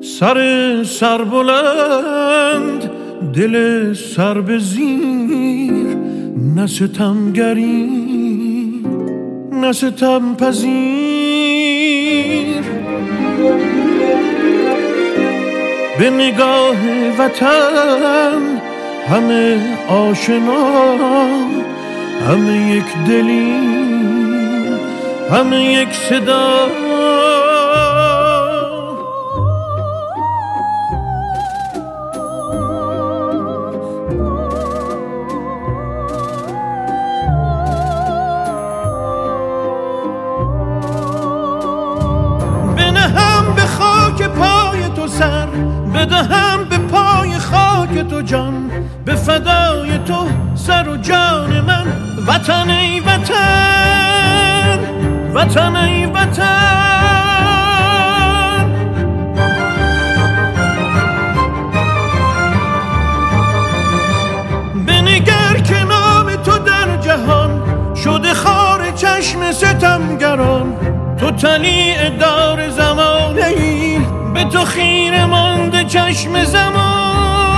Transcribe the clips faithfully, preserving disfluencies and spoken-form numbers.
سر سر بلند دل سر به زیر، نه ستمگری نه ستم پذیر. به نگاه وطن همه آشنا، همه یک دلی، همه یک صدا. سر بدهم به پای خاک تو جان، به فدای تو سر و جان من. وطن ای وطن، وطن ای وطن. بنگر که نام تو در جهان شده خار چشم ستمگران. تو طلیع دار زمانه ای، به تو خیره مانده چشم زمان.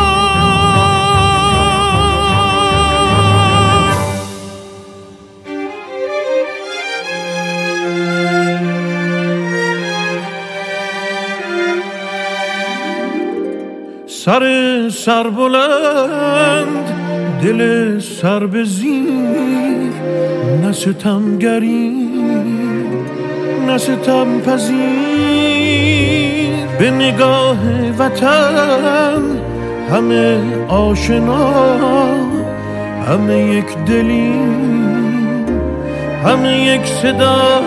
سر سر بلند دل سر به زیر، نه ستمگری نه ستم پذیر. به نگاه وطن همه آشنا، همه یک دلی، همه یک صدا.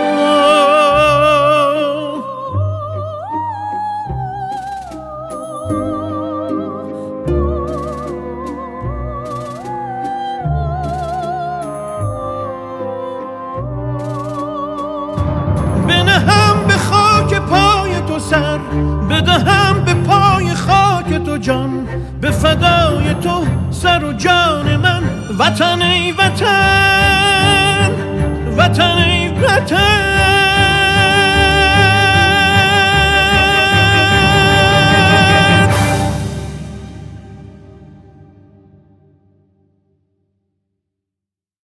بنهم به خاک پای تو سر، بدهم به پای خاک تو جان، به فدای تو سر و جان من. وطن ای وطن، وطن ای وطن.